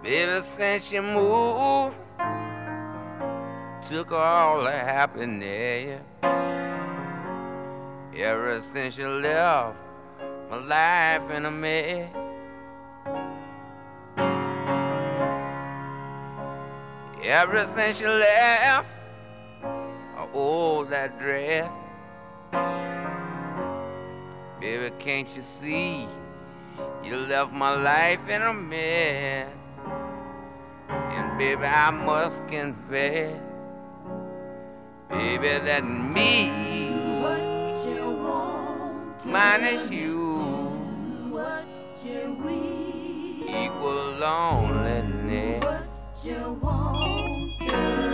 Baby, since you moved, took all the happiness. Ever since you left, my life in a mess. Ever since you left, I owe that dress. Baby, can't you see, you left my life in a mess. And baby, I must confess, baby, that me, what you want, minus you, what you will, equal loneliness. what you want to